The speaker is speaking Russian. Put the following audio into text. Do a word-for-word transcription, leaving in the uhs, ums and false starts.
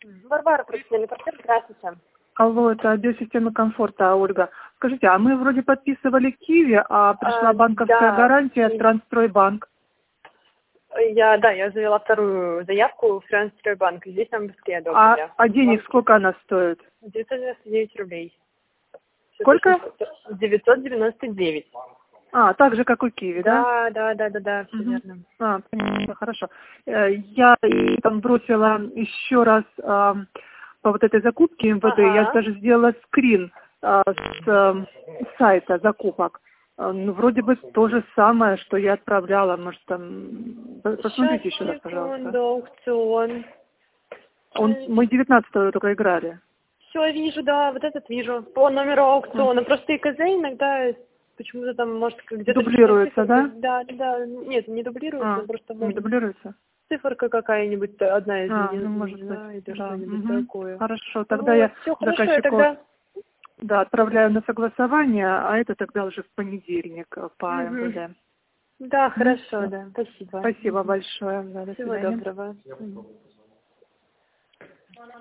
Варвара, профессиональный партнер, здравствуйте. Алло, это биосистема комфорта, Ольга. Скажите, а мы вроде подписывали Киви, а пришла А, банковская да. гарантия Трансстройбанк. Я, да, я завела вторую заявку в Трансстройбанк, и здесь нам быстрее одобрили. А, а денег сколько она стоит? девятьсот девяносто девять рублей. Сколько? девятьсот девяносто девять. А, так же, как у Киви, да? Да, да, да, да, да, все Мгм. верно. А, понятно, хорошо. Э, Я и там бросила еще раз а, по вот этой закупке эм вэ дэ, я Ага. даже сделала скрин а, с а, сайта закупок. А, Ну, вроде бы то же самое, что я отправляла. Может, там... По- Посмотрите еще раз, пожалуйста. Секунду, аукцион. Он... Мы девятнадцатого только играли. Все, вижу, да, вот этот вижу. По номеру аукциона. Просто и КЗ иногда почему-то там, может, где-то... Дублируется, да? Да, да, нет, не дублируется, А, просто не может... дублируется? Циферка какая-нибудь, одна А, ну, изменена, может быть, или да. что-нибудь Мгм. такое. Хорошо, тогда Вот, я все хорошо, я заказчику... тогда... Да, отправляю на согласование, а это тогда уже в понедельник э, по эм вэ Мгм. дэ. Да, Ну, хорошо, всё. да, спасибо. Спасибо Мгм. большое. Да, до Всего свидания. доброго. Мгм.